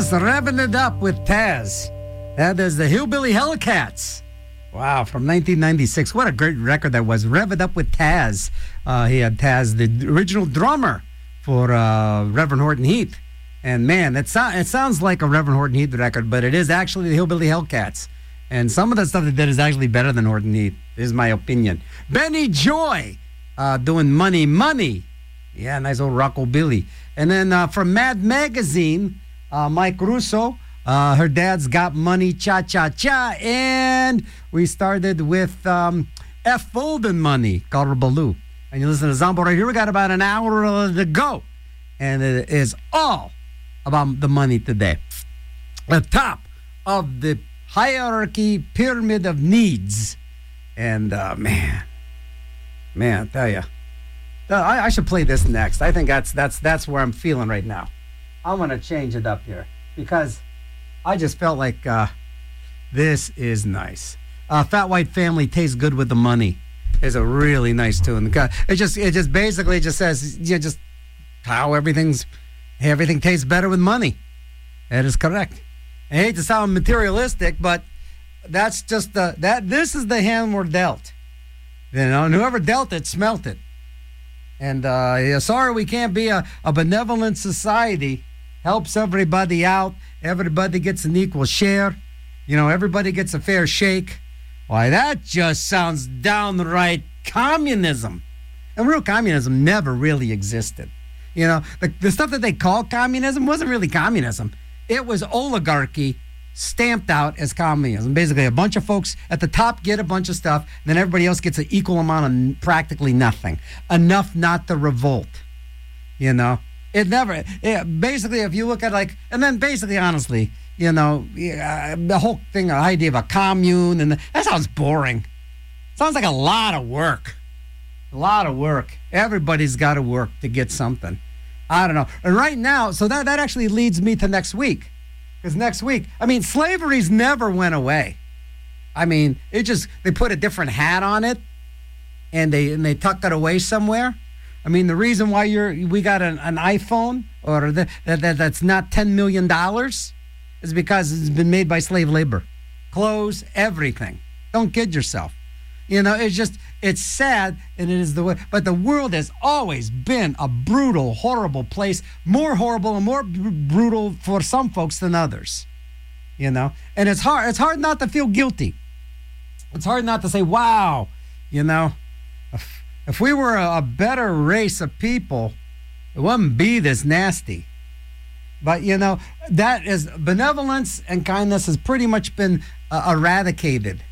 Yes, revving it up with Taz. That is the Hillbilly Hellcats. Wow, from nineteen ninety-six. What a great record that was. Rev It Up with Taz. Uh, he had Taz, the original drummer for uh, Reverend Horton Heat. And man, it, so- it sounds like a Reverend Horton Heat record, but it is actually the Hillbilly Hellcats. And some of the stuff they did is actually better than Horton Heat, is my opinion. Benny Joy uh, doing Money Money. Yeah, nice old rockabilly. And then uh, from Mad Magazine, uh, Mike Russo, uh, her dad's got money, cha cha cha. And we started with um, F. Folden Money, called Baloo. And you listen to Zombo right here. We got about an hour to go. And it is all about the money today. The top of the hierarchy pyramid of needs. And uh, man, man, I tell you. I, I should play this next. I think that's that's that's where I'm feeling right now. I want to change it up here because I just felt like uh, this is nice. Uh, Fat White Family Tastes Good with the Money is a really nice tune. It just it just basically just says you know, just how everything's everything tastes better with money. That is correct. I hate to sound materialistic, but that's just the that this is the hand we're dealt. You know, and whoever dealt it smelt it. And uh, yeah, sorry we can't be a, a benevolent society. Helps everybody out. Everybody gets an equal share. You know, everybody gets a fair shake. Why, that just sounds downright communism. And real communism never really existed. You know, the, the stuff that they call communism wasn't really communism. It was oligarchy stamped out as communism. Basically, a bunch of folks at the top get a bunch of stuff, and then everybody else gets an equal amount of practically nothing. Enough not to revolt. You know? It never, it, basically, if you look at like, and then basically, honestly, you know, uh, the whole thing, the idea of a commune, and the, that sounds boring. Sounds like a lot of work. A lot of work. Everybody's got to work to get something. I don't know. And right now, so that, that actually leads me to next week. Because next week, I mean, slavery's never went away. I mean, it just, they put a different hat on it, and they and they tuck it away somewhere. I mean, the reason why you're we got an, an iPhone or the, that, that that's not ten million dollars is because it's been made by slave labor. Clothes, everything. Don't kid yourself. You know, it's just, it's sad, and it is the way. But the world has always been a brutal, horrible place. More horrible and more br- brutal for some folks than others. You know? And it's hard, it's hard not to feel guilty. It's hard not to say, wow, you know, if, if we were a, a better race of people, it wouldn't be this nasty. But, you know, that is, benevolence and kindness has pretty much been uh, eradicated.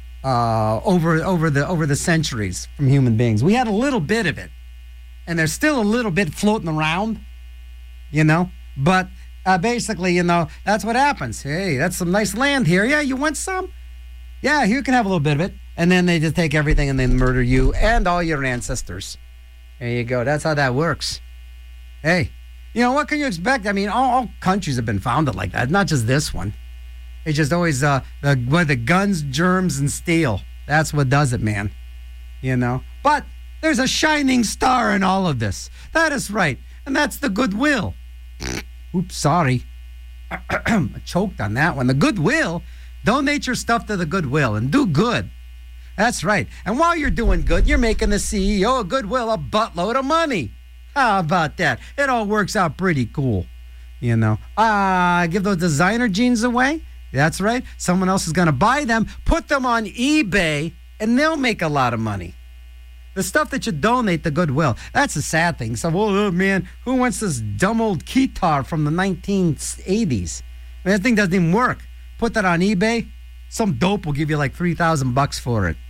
Uh, over over the over the centuries from human beings. We had a little bit of it, and there's still a little bit floating around, you know. But uh, basically, you know, that's what happens. Hey, that's some nice land here. Yeah, you want some? Yeah, you can have a little bit of it. And then they just take everything and they murder you and all your ancestors. There you go. That's how that works. Hey, you know, what can you expect? I mean, all, all countries have been founded like that, not just this one. It's just always uh, the, the guns, germs, and steel. That's what does it, man. You know? But there's a shining star in all of this. That is right. And that's the goodwill. Oops, sorry. I choked on that one. The goodwill. Donate your stuff to the goodwill and do good. That's right. And while you're doing good, you're making the C E O of Goodwill a buttload of money. How about that? It all works out pretty cool. You know? Ah, uh, give those designer jeans away. That's right. Someone else is going to buy them, put them on eBay, and they'll make a lot of money. The stuff that you donate to Goodwill, that's a sad thing. So, oh, man, who wants this dumb old guitar from the nineteen eighties? I mean, that thing doesn't even work. Put that on eBay, some dope will give you like three thousand bucks for it.